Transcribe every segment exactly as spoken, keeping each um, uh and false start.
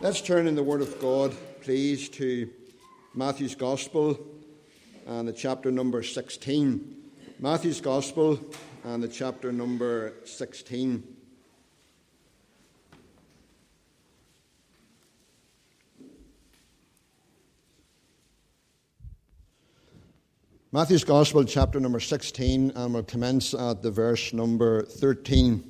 Let's turn in the Word of God, please, to Matthew's Gospel and the chapter number sixteen. Matthew's Gospel and the chapter number sixteen. Matthew's Gospel, chapter number sixteen, and we'll commence at the verse number thirteen.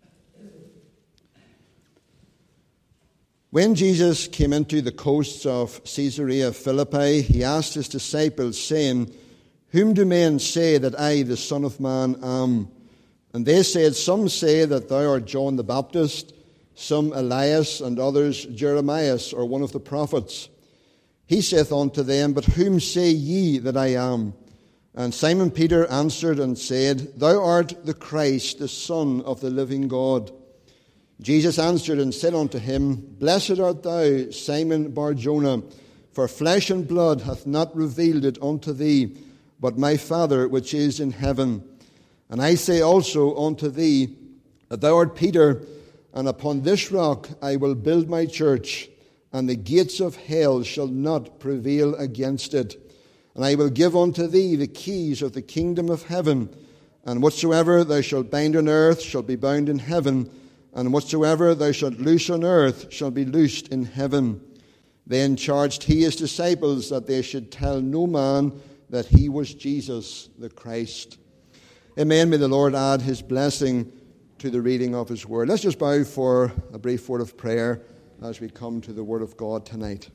When Jesus came into the coasts of Caesarea Philippi, he asked his disciples, saying, Whom do men say that I, the Son of Man, am? And they said, Some say that thou art John the Baptist, some Elias, and others Jeremiah, or one of the prophets. He saith unto them, But whom say ye that I am? And Simon Peter answered and said, Thou art the Christ, the Son of the living God. Jesus answered and said unto him, Blessed art thou, Simon Bar-Jonah, for flesh and blood hath not revealed it unto thee, but my Father which is in heaven. And I say also unto thee, that thou art Peter, and upon this rock I will build my church, and the gates of hell shall not prevail against it. And I will give unto thee the keys of the kingdom of heaven, and whatsoever thou shalt bind on earth shall be bound in heaven, and whatsoever thou shalt loose on earth shall be loosed in heaven. Then charged he his disciples that they should tell no man that he was Jesus the Christ. Amen. May the Lord add his blessing to the reading of his word. Let's just bow for a brief word of prayer as we come to the word of God tonight.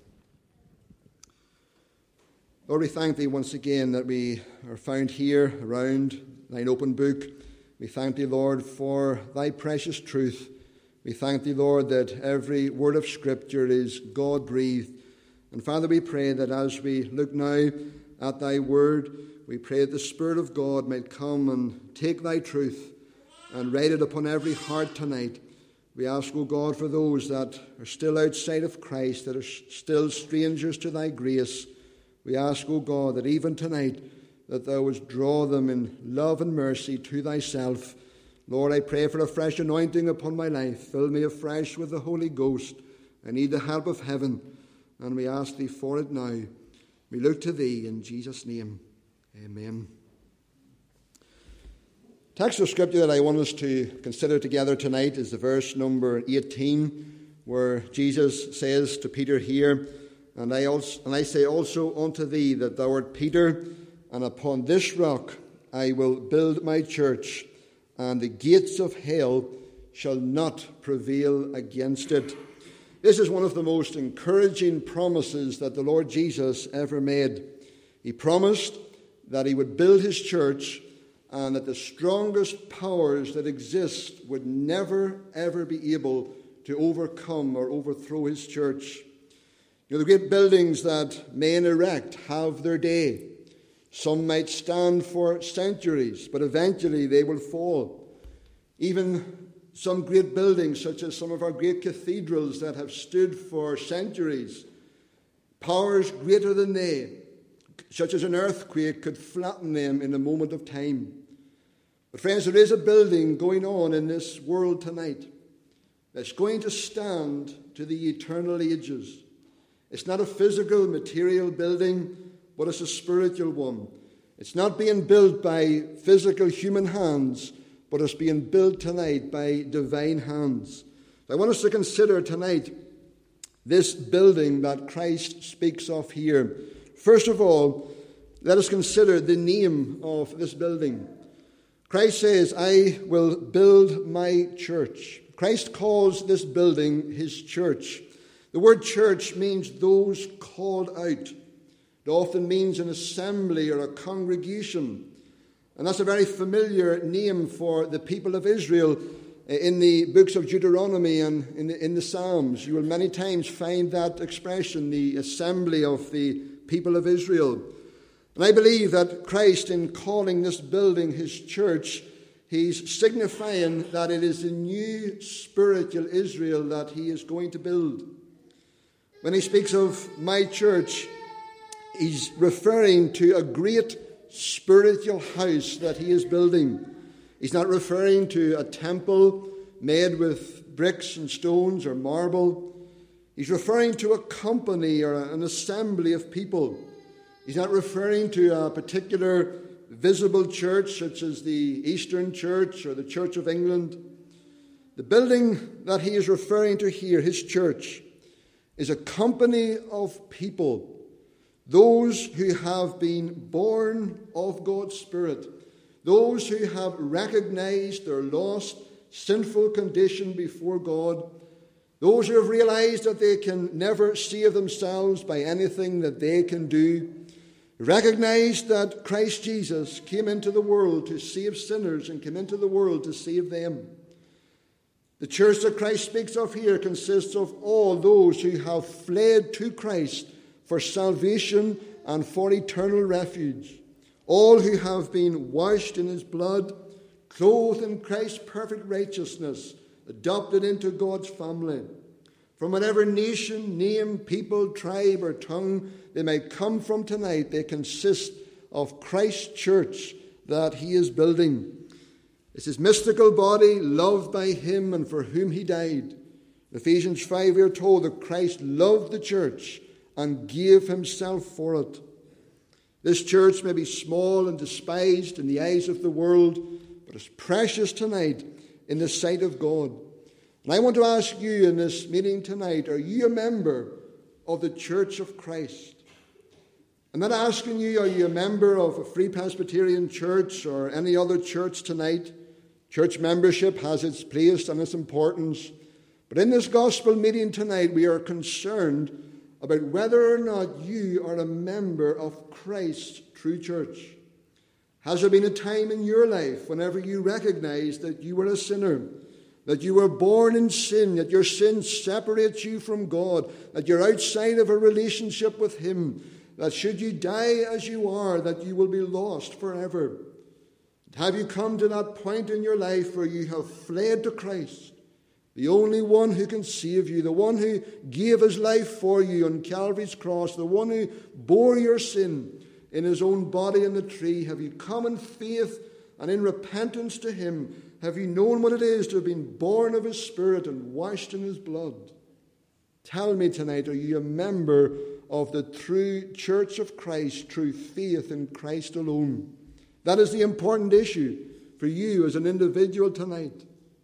Lord, we thank thee once again that we are found here around thine open book. We thank thee, Lord, for thy precious truth. We thank thee, Lord, that every word of Scripture is God-breathed. And Father, we pray that as we look now at thy word, we pray that the Spirit of God might come and take thy truth and write it upon every heart tonight. We ask, O God, for those that are still outside of Christ, that are still strangers to thy grace. We ask, O God, that even tonight, that thou wouldst draw them in love and mercy to thyself. Lord, I pray for a fresh anointing upon my life. Fill me afresh with the Holy Ghost. I need the help of heaven, and we ask thee for it now. We look to thee in Jesus' name. Amen. Text of Scripture that I want us to consider together tonight is the verse number eighteen, where Jesus says to Peter here, And I, also, and I say also unto thee that thou art Peter, and upon this rock I will build my church, and the gates of hell shall not prevail against it. This is one of the most encouraging promises that the Lord Jesus ever made. He promised that he would build his church, and that the strongest powers that exist would never, ever be able to overcome or overthrow his church. You know, the great buildings that men erect have their day. Some might stand for centuries, but eventually they will fall. Even some great buildings, such as some of our great cathedrals that have stood for centuries, powers greater than they, such as an earthquake, could flatten them in a moment of time. But friends, there is a building going on in this world tonight that's going to stand to the eternal ages. It's not a physical, material building, but it's a spiritual one. It's not being built by physical human hands, but it's being built tonight by divine hands. I want us to consider tonight this building that Christ speaks of here. First of all, let us consider the name of this building. Christ says, I will build my church. Christ calls this building his church. The word church means those called out. It often means an assembly or a congregation. And that's a very familiar name for the people of Israel in the books of Deuteronomy and in the, in the Psalms. You will many times find that expression, the assembly of the people of Israel. And I believe that Christ, in calling this building his church, he's signifying that it is a new spiritual Israel that he is going to build. When he speaks of my church, he's referring to a great spiritual house that he is building. He's not referring to a temple made with bricks and stones or marble. He's referring to a company or an assembly of people. He's not referring to a particular visible church such as the Eastern Church or the Church of England. The building that he is referring to here, his church, is a company of people, those who have been born of God's Spirit, those who have recognized their lost, sinful condition before God, those who have realized that they can never save themselves by anything that they can do, recognize that Christ Jesus came into the world to save sinners and came into the world to save them. The church that Christ speaks of here consists of all those who have fled to Christ for salvation and for eternal refuge. All who have been washed in his blood, clothed in Christ's perfect righteousness, adopted into God's family. From whatever nation, name, people, tribe, or tongue they may come from tonight, they consist of Christ's church that he is building. It's his mystical body, loved by him and for whom he died. In Ephesians five, we are told that Christ loved the church and gave himself for it. This church may be small and despised in the eyes of the world, but is precious tonight in the sight of God. And I want to ask you in this meeting tonight, are you a member of the Church of Christ? I'm not asking you, are you a member of a Free Presbyterian church or any other church tonight? Church membership has its place and its importance. But in this gospel meeting tonight, we are concerned about whether or not you are a member of Christ's true church. Has there been a time in your life whenever you recognized that you were a sinner, that you were born in sin, that your sin separates you from God, that you're outside of a relationship with him, that should you die as you are, that you will be lost forever? Have you come to that point in your life where you have fled to Christ, the only one who can save you, the one who gave his life for you on Calvary's cross, the one who bore your sin in his own body on the tree? Have you come in faith and in repentance to him? Have you known what it is to have been born of his Spirit and washed in his blood? Tell me tonight, are you a member of the true church of Christ, true faith in Christ alone? That is the important issue for you as an individual tonight.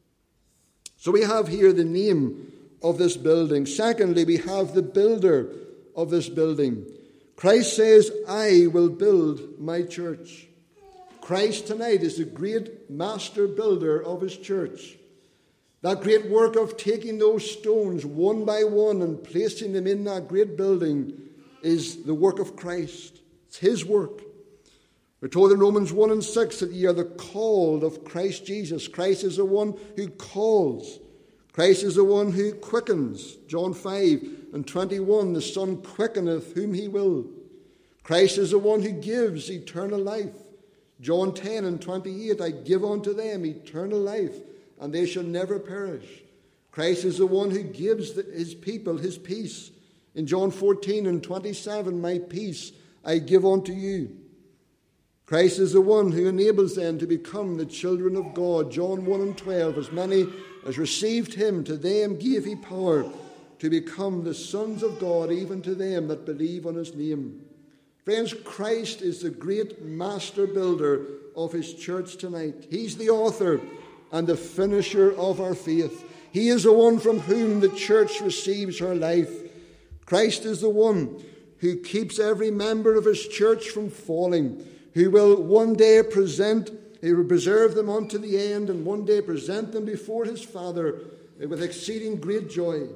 So we have here the name of this building. Secondly, we have the builder of this building. Christ says, I will build my church. Christ tonight is the great master builder of his church. That great work of taking those stones one by one and placing them in that great building is the work of Christ. It's his work. We're told in Romans one and six that ye are the called of Christ Jesus. Christ is the one who calls. Christ is the one who quickens. John five and twenty-one, the Son quickeneth whom he will. Christ is the one who gives eternal life. John ten and twenty-eight, I give unto them eternal life, and they shall never perish. Christ is the one who gives the, his people his peace. In John fourteen and twenty-seven, my peace I give unto you. Christ is the one who enables them to become the children of God. John one and twelve, as many as received him, to them gave he power to become the sons of God, even to them that believe on his name. Friends, Christ is the great master builder of his church tonight. He's the author and the finisher of our faith. He is the one from whom the church receives her life. Christ is the one who keeps every member of his church from falling, who will one day present, he will preserve them unto the end, and one day present them before his Father with exceeding great joy.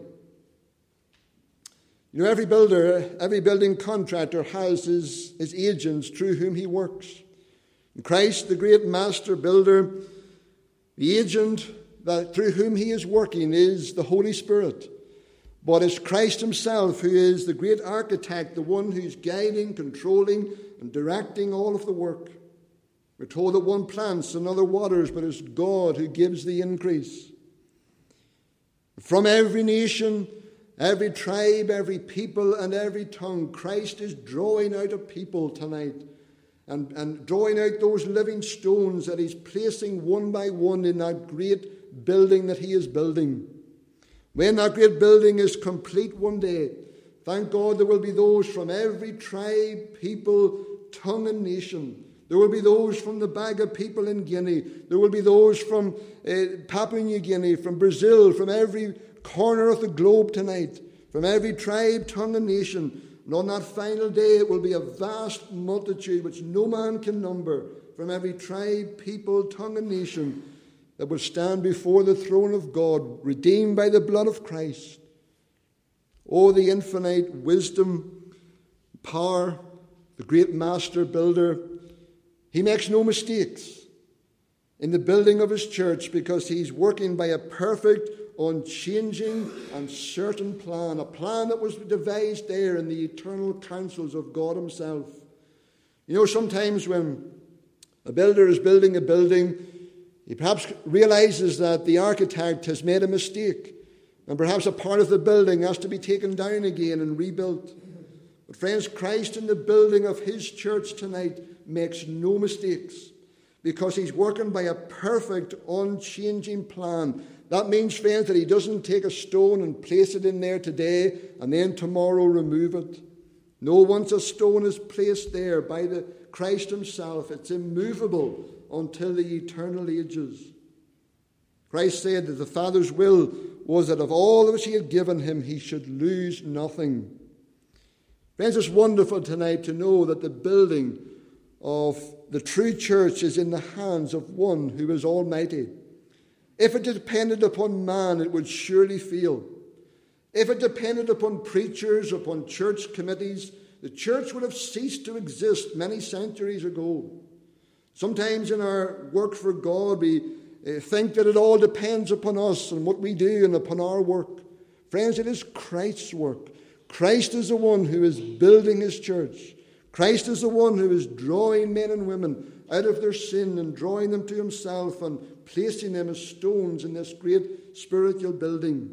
You know, every builder, every building contractor has his, his agents through whom he works. And Christ, the great master builder, the agent that through whom he is working is the Holy Spirit. But it's Christ himself who is the great architect, the one who's guiding, controlling, and directing all of the work. We're told that one plants, another waters, but it's God who gives the increase. From every nation, every tribe, every people, and every tongue, Christ is drawing out a people tonight and, and drawing out those living stones that he's placing one by one in that great building that he is building. When that great building is complete one day, thank God there will be those from every tribe, people, tongue and nation. There will be those from the Baga people in Guinea. There will be those from uh, Papua New Guinea, from Brazil, from every corner of the globe tonight, from every tribe, tongue and nation. And on that final day it will be a vast multitude which no man can number, from every tribe, people, tongue and nation, that will stand before the throne of God, redeemed by the blood of Christ. Oh, the infinite wisdom, power, the great master builder. He makes no mistakes in the building of his church, because he's working by a perfect, unchanging and certain plan, a plan that was devised there in the eternal counsels of God himself. You know, sometimes when a builder is building a building, he perhaps realizes that the architect has made a mistake, and perhaps a part of the building has to be taken down again and rebuilt. But friends, Christ in the building of his church tonight makes no mistakes, because he's working by a perfect, unchanging plan. That means, friends, that he doesn't take a stone and place it in there today and then tomorrow remove it. No, once a stone is placed there by the Christ himself, it's immovable until the eternal ages. Christ said that the Father's will was that of all which he had given him, he should lose nothing. Friends, it's wonderful tonight to know that the building of the true church is in the hands of one who is almighty. If it depended upon man, it would surely fail. If it depended upon preachers, upon church committees, the church would have ceased to exist many centuries ago. Sometimes in our work for God, we uh, think that it all depends upon us and what we do and upon our work. Friends, it is Christ's work. Christ is the one who is building his church. Christ is the one who is drawing men and women out of their sin and drawing them to himself and placing them as stones in this great spiritual building.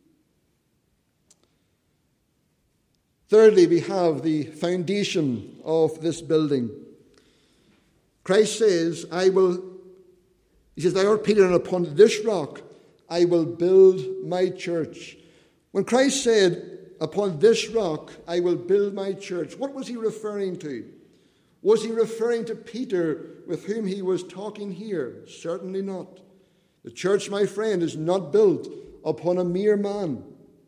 Thirdly, we have the foundation of this building. Christ says, I will, he says, thou art Peter, and upon this rock I will build my church. When Christ said, upon this rock I will build my church, what was he referring to? Was he referring to Peter, with whom he was talking here? Certainly not. The church, my friend, is not built upon a mere man.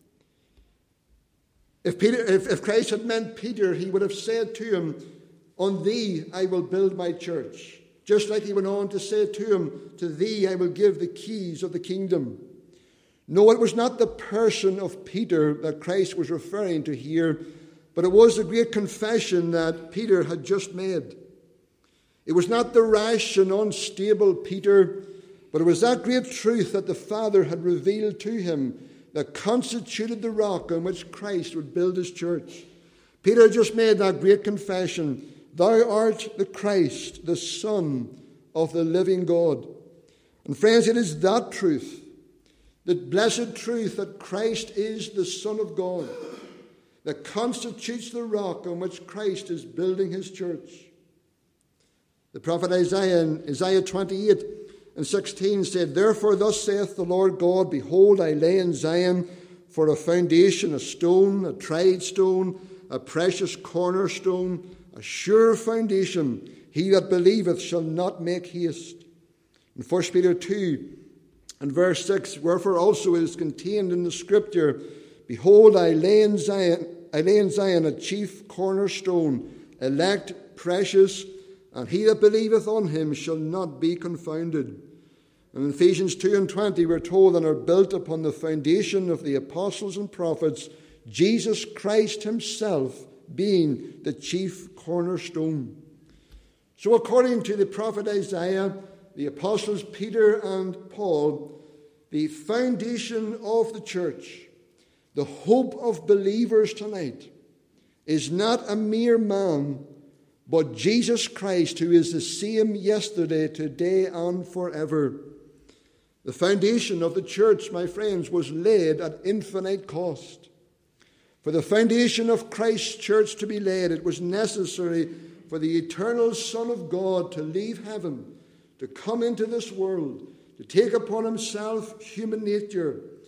If, Peter, if, if Christ had meant Peter, he would have said to him, on thee I will build my church. Just like he went on to say to him, to thee I will give the keys of the kingdom. No, it was not the person of Peter that Christ was referring to here, but it was the great confession that Peter had just made. It was not the rash and unstable Peter, but it was that great truth that the Father had revealed to him that constituted the rock on which Christ would build his church. Peter had just made that great confession, thou art the Christ, the Son of the living God. And friends, it is that truth, the blessed truth that Christ is the Son of God, that constitutes the rock on which Christ is building his church. The prophet Isaiah in Isaiah twenty-eight and sixteen said, therefore thus saith the Lord God, behold, I lay in Zion for a foundation, a stone, a tried stone, a precious cornerstone, a sure foundation. He that believeth shall not make haste. In First Peter two and verse six, wherefore also it is contained in the scripture, behold, I lay in Zion, I lay in Zion a chief cornerstone, elect, precious, and he that believeth on him shall not be confounded. And in Ephesians two and twenty, we're told, and are built upon the foundation of the apostles and prophets, Jesus Christ himself being the chief cornerstone. So according to the prophet Isaiah, the apostles Peter and Paul, the foundation of the church, the hope of believers tonight, is not a mere man, but Jesus Christ, who is the same yesterday, today, and forever. The foundation of the church, my friends, was laid at infinite cost. For the foundation of Christ's church to be laid, it was necessary for the eternal Son of God to leave heaven, to come into this world, to take upon himself human nature,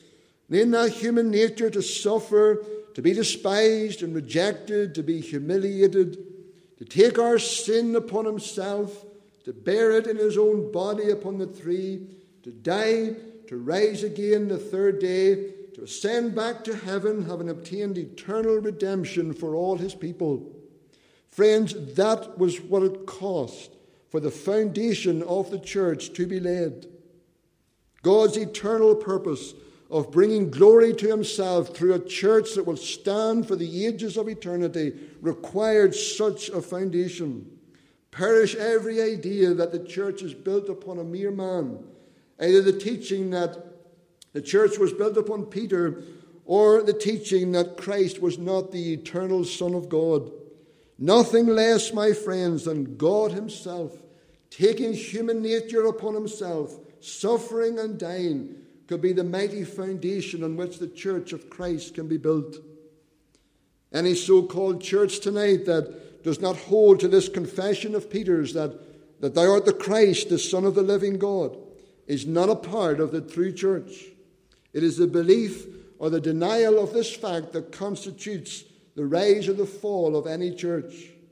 And in that human nature to suffer, to be despised and rejected, to be humiliated, to take our sin upon himself, to bear it in his own body upon the tree, to die, to rise again the third day, to ascend back to heaven, having obtained eternal redemption for all his people. Friends, that was what it cost for the foundation of the church to be laid. God's eternal purpose of bringing glory to himself through a church that will stand for the ages of eternity required such a foundation. Perish every idea that the church is built upon a mere man, either the teaching that the church was built upon Peter or the teaching that Christ was not the eternal Son of God. Nothing less, my friends, than God himself, taking human nature upon himself, suffering and dying, could be the mighty foundation on which the church of Christ can be built. Any so-called church tonight that does not hold to this confession of Peter's that, that thou art the Christ, the Son of the living God, is not a part of the true church. It is the belief or the denial of this fact that constitutes the rise or the fall of any church.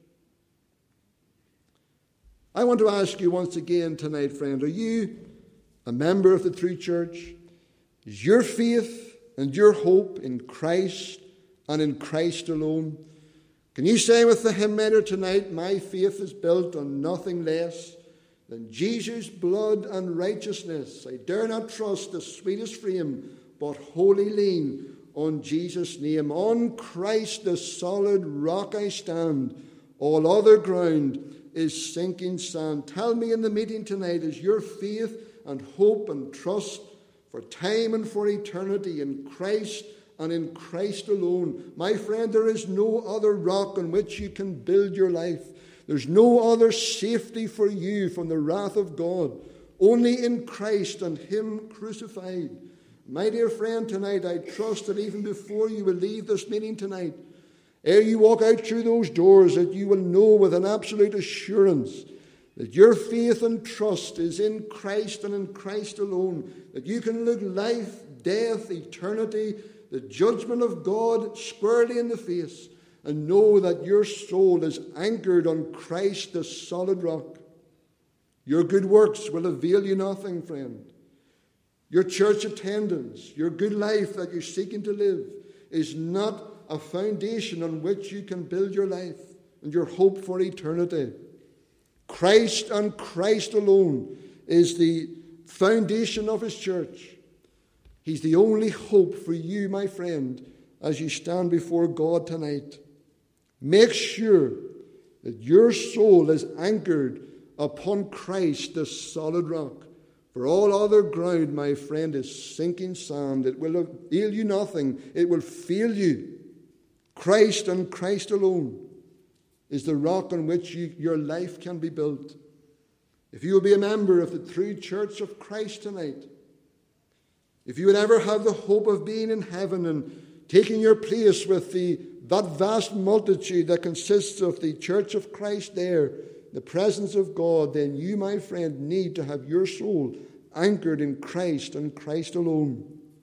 I want to ask you once again tonight, friend, are you a member of the true church? Is your faith and your hope in Christ and in Christ alone? Can you say with the hymn writer tonight, my faith is built on nothing less than Jesus' blood and righteousness. I dare not trust the sweetest frame, but wholly lean on Jesus' name. On Christ the solid rock I stand. All other ground is sinking sand. Tell me in the meeting tonight, is your faith and hope and trust for time and for eternity in Christ and in Christ alone? My friend, there is no other rock on which you can build your life. There's no other safety for you from the wrath of God. Only in Christ and him crucified. My dear friend, tonight I trust that even before you will leave this meeting tonight, ere you walk out through those doors, that you will know with an absolute assurance that your faith and trust is in Christ and in Christ alone, that you can look life, death, eternity, the judgment of God squarely in the face, and know that your soul is anchored on Christ, the solid rock. Your good works will avail you nothing, friend. Your church attendance, your good life that you're seeking to live, is not a foundation on which you can build your life and your hope for eternity. Christ and Christ alone is the foundation of his church. He's the only hope for you, my friend, as you stand before God tonight. Make sure that your soul is anchored upon Christ, the solid rock. For all other ground, my friend, is sinking sand. It will avail you nothing. It will fail you. Christ and Christ alone is the rock on which you, your life can be built. If you will be a member of the true church of Christ tonight, if you would ever have the hope of being in heaven and taking your place with the that vast multitude that consists of the church of Christ there, the presence of God, then you, my friend, need to have your soul anchored in Christ and Christ alone.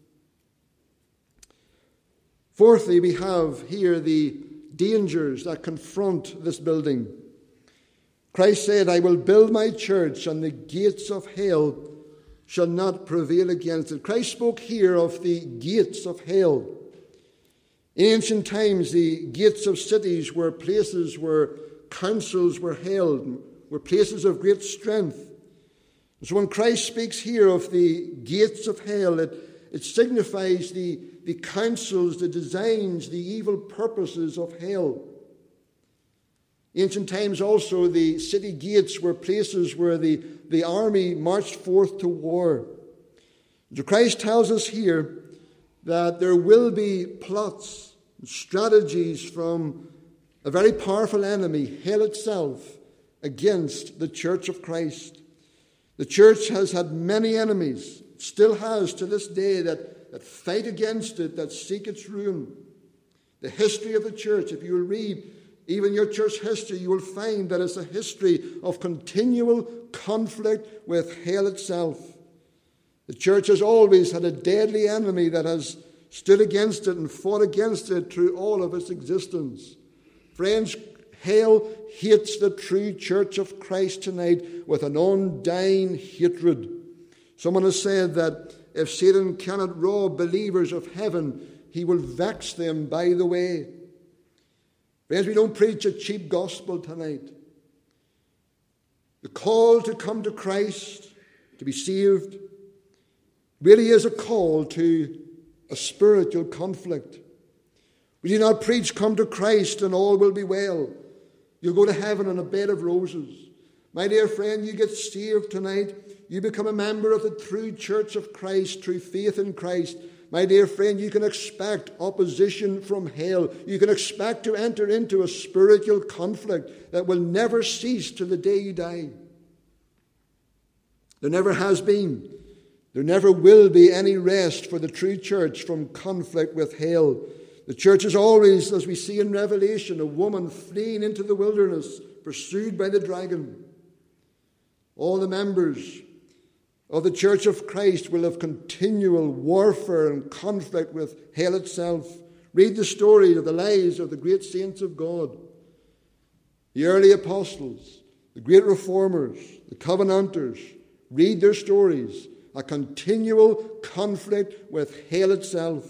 Fourthly, we have here the dangers that confront this building. Christ said, I will build my church, and the gates of hell shall not prevail against it. Christ spoke here of the gates of hell. In ancient times, the gates of cities were places where councils were held, were places of great strength. So when Christ speaks here of the gates of hell, it, it signifies the, the counsels, the designs, the evil purposes of hell. In ancient times also, the city gates were places where the, the army marched forth to war. So Christ tells us here that there will be plots and strategies from a very powerful enemy, hell itself, against the church of Christ. The church has had many enemies, still has to this day, that, that fight against it, that seek its ruin. The history of the church, if you will read even your church history, you will find that it's a history of continual conflict with hell itself. The church has always had a deadly enemy that has stood against it and fought against it through all of its existence. Friends, hell hates the true church of Christ tonight with an undying hatred. Someone has said that if Satan cannot rob believers of heaven, he will vex them by the way. Friends, we don't preach a cheap gospel tonight. The call to come to Christ, to be saved, really is a call to a spiritual conflict. We do not preach, come to Christ and all will be well. You'll go to heaven on a bed of roses. My dear friend, you get saved tonight. You become a member of the true church of Christ through faith in Christ. My dear friend, you can expect opposition from hell. You can expect to enter into a spiritual conflict that will never cease to the day you die. There never has been, there never will be any rest for the true church from conflict with hell. The church is always, as we see in Revelation, a woman fleeing into the wilderness, pursued by the dragon. All the members of the church of Christ will have continual warfare and conflict with hell itself. Read the story of the lives of the great saints of God, the early apostles, the great reformers, the covenanters. Read their stories. A continual conflict with hell itself.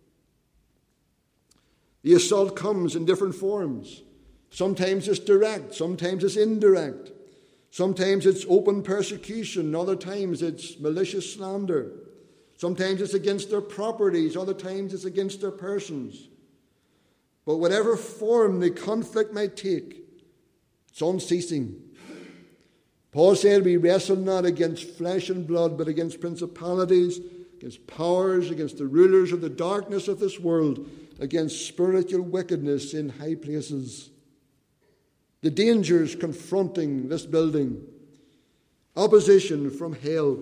The assault comes in different forms. Sometimes it's direct, sometimes it's indirect. Sometimes it's open persecution, other times it's malicious slander. Sometimes it's against their properties, other times it's against their persons. But whatever form the conflict might take, it's unceasing. Paul said, we wrestle not against flesh and blood, but against principalities, against powers, against the rulers of the darkness of this world, against spiritual wickedness in high places. The dangers confronting this building, opposition from hell.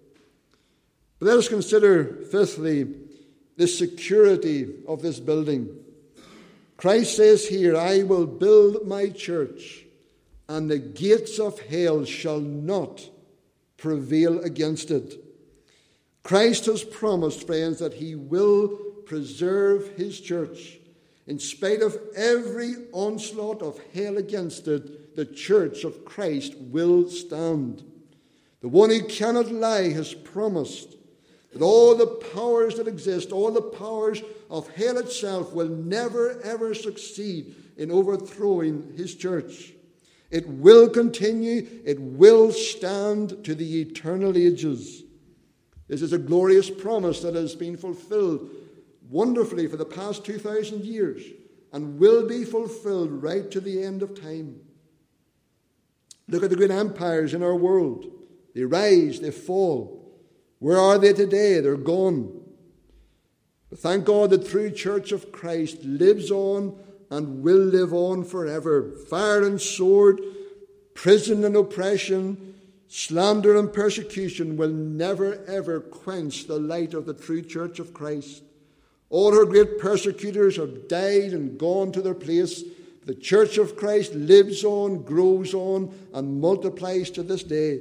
But let us consider, fifthly, the security of this building. Christ says here, I will build my church, and the gates of hell shall not prevail against it. Christ has promised, friends, that he will preserve his church. In spite of every onslaught of hell against it, the church of Christ will stand. The one who cannot lie has promised that all the powers that exist, all the powers of hell itself, will never ever succeed in overthrowing his church. It will continue, it will stand to the eternal ages. This is a glorious promise that has been fulfilled wonderfully for the past two thousand years and will be fulfilled right to the end of time. Look at the great empires in our world. They rise, they fall. Where are they today? They're gone. But thank God the true church of Christ lives on and will live on forever. Fire and sword, prison and oppression, slander and persecution will never ever quench the light of the true church of Christ. All her great persecutors have died and gone to their place. The church of Christ lives on, grows on, and multiplies to this day.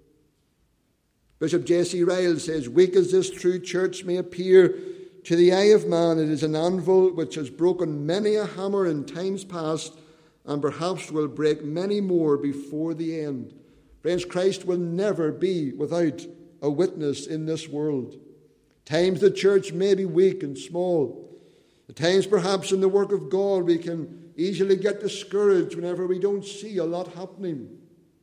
Bishop J C Ryle says, weak as this true church may appear to the eye of man, it is an anvil which has broken many a hammer in times past and perhaps will break many more before the end. Friends, Christ will never be without a witness in this world. Times the church may be weak and small. At times perhaps in the work of God we can easily get discouraged whenever we don't see a lot happening.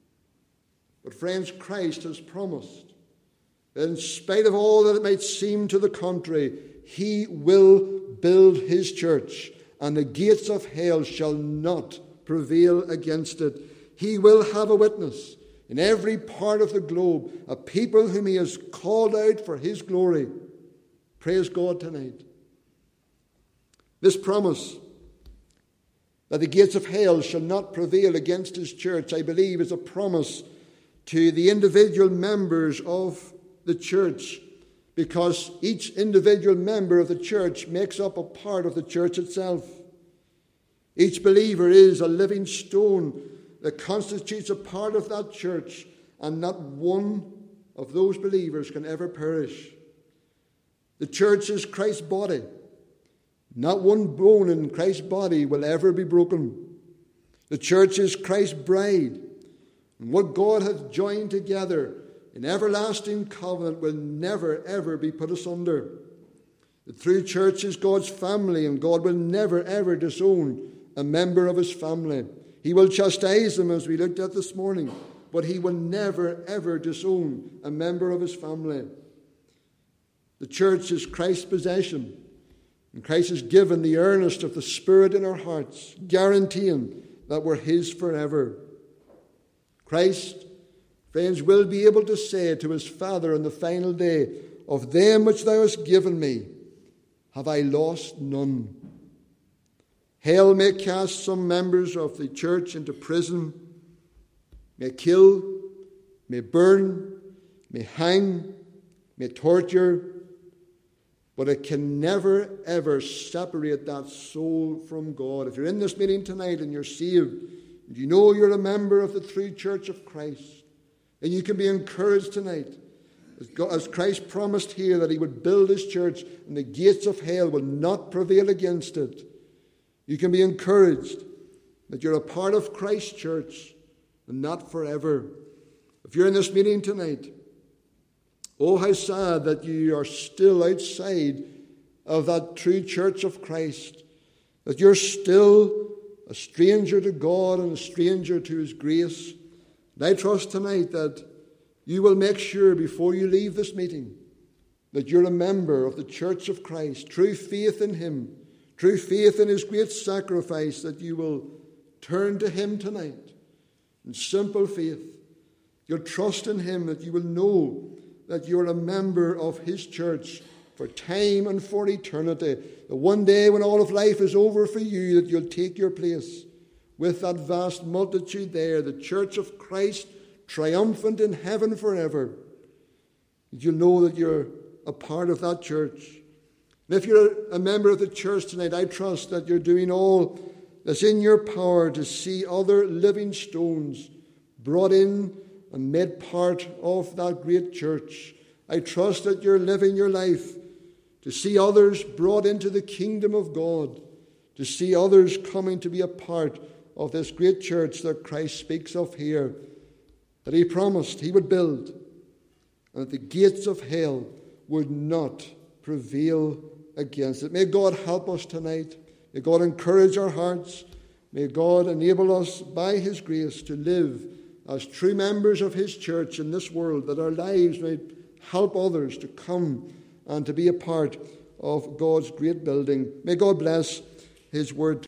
But friends, Christ has promised that in spite of all that it might seem to the contrary, he will build his church, and the gates of hell shall not prevail against it. He will have a witness in every part of the globe, a people whom he has called out for his glory. Praise God tonight. This promise that the gates of hell shall not prevail against his church, I believe, is a promise to the individual members of the church, because each individual member of the church makes up a part of the church itself. Each believer is a living stone that constitutes a part of that church, and not one of those believers can ever perish. The church is Christ's body. Not one bone in Christ's body will ever be broken. The church is Christ's bride. And what God hath joined together in everlasting covenant will never, ever be put asunder. The true church is God's family, and God will never, ever disown a member of his family. He will chastise them, as we looked at this morning, but he will never, ever disown a member of his family. The church is Christ's possession, and Christ has given the earnest of the Spirit in our hearts, guaranteeing that we're his forever. Christ, friends, will be able to say to his Father on the final day, of them which thou hast given me, have I lost none. Hell may cast some members of the church into prison, may kill, may burn, may hang, may torture, but it can never, ever separate that soul from God. If you're in this meeting tonight and you're saved, and you know you're a member of the true church of Christ, and you can be encouraged tonight, as, God, as Christ promised here that he would build his church and the gates of hell will not prevail against it. You can be encouraged that you're a part of Christ's church and not forever. If you're in this meeting tonight, oh, how sad that you are still outside of that true church of Christ, that you're still a stranger to God and a stranger to his grace. And I trust tonight that you will make sure before you leave this meeting that you're a member of the church of Christ, true faith in him, true faith in his great sacrifice, that you will turn to him tonight in simple faith. You'll trust in him, that you will know that you're a member of his church for time and for eternity. The one day when all of life is over for you, that you'll take your place with that vast multitude there, the church of Christ, triumphant in heaven forever. You'll know that you're a part of that church. And if you're a member of the church tonight, I trust that you're doing all that's in your power to see other living stones brought in and made part of that great church. I trust that you're living your life to see others brought into the kingdom of God, to see others coming to be a part of this great church that Christ speaks of here, that he promised he would build, and that the gates of hell would not prevail against it. May God help us tonight. May God encourage our hearts. May God enable us by his grace to live as true members of his church in this world, that our lives may help others to come and to be a part of God's great building. May God bless his word.